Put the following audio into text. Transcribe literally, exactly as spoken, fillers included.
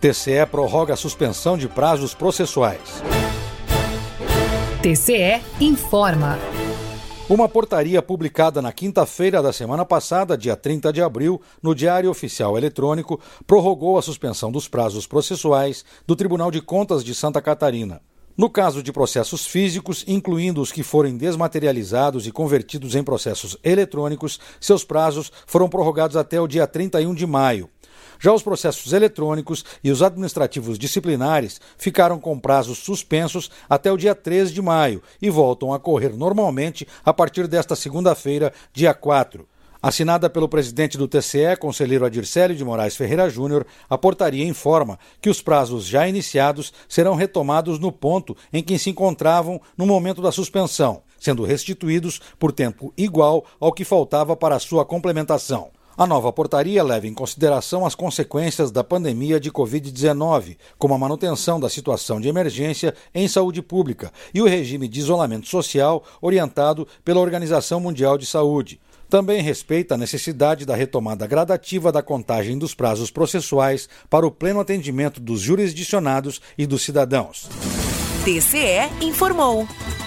T C E prorroga a suspensão de prazos processuais. T C E informa. Uma portaria publicada na quinta-feira da semana passada, dia trinta de abril, no Diário Oficial Eletrônico, prorrogou a suspensão dos prazos processuais do Tribunal de Contas de Santa Catarina. No caso de processos físicos, incluindo os que forem desmaterializados e convertidos em processos eletrônicos, seus prazos foram prorrogados até o dia trinta e um de maio. Já os processos eletrônicos e os administrativos disciplinares ficaram com prazos suspensos até o dia três de maio e voltam a correr normalmente a partir desta segunda-feira, dia quatro. Assinada pelo presidente do T C E, conselheiro Adircélio de Moraes Ferreira Júnior, a portaria informa que os prazos já iniciados serão retomados no ponto em que se encontravam no momento da suspensão, sendo restituídos por tempo igual ao que faltava para a sua complementação. A nova portaria leva em consideração as consequências da pandemia de covid dezenove, como a manutenção da situação de emergência em saúde pública e o regime de isolamento social orientado pela Organização Mundial de Saúde. Também respeita a necessidade da retomada gradativa da contagem dos prazos processuais para o pleno atendimento dos jurisdicionados e dos cidadãos. T C E informou.